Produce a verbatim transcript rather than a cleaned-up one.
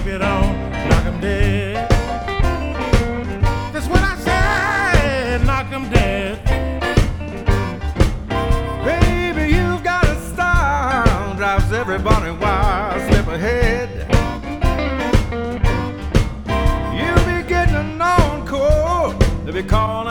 it on, knock 'em dead. That's what I said, knock 'em dead. Baby, you got a style, drives everybody wild, slip ahead. You be getting an encore, they be calling